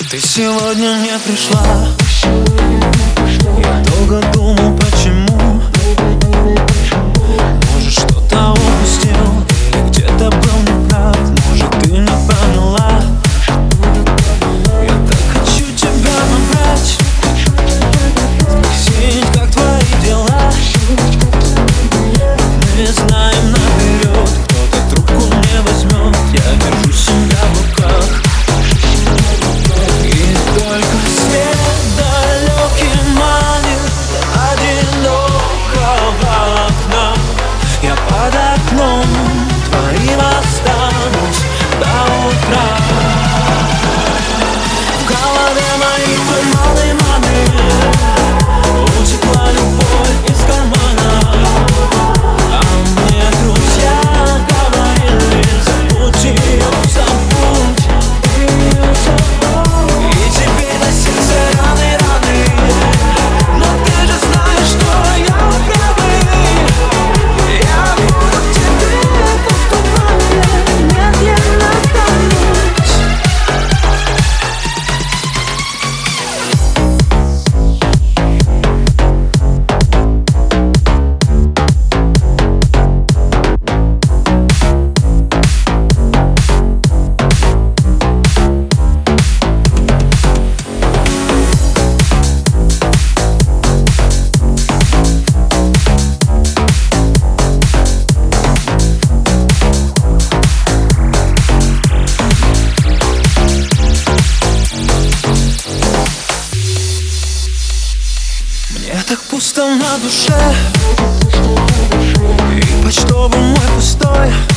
Ты сегодня не пришла. Я долго думал, почему. Может, что-то упустил, или где-то был неправ. Может, ты не поняла. Я так хочу тебя набрать, спросить, как твои дела. Мы знаем наперед, кто-то трубку не возьмет. Я держу себя в руках. И только свет далекий манит одинокого окна. Я под окном твоим останусь до утра. В голове мои туманы, утекла любовь из кармана. А мне друзья говорили: забудь ее, забудь. И теперь на сердце раны, но ты же знаешь, что я правый. Я буду к тебе поступать, медленно тонуть. Мне так пусто на душе, и почтовый мой пустой.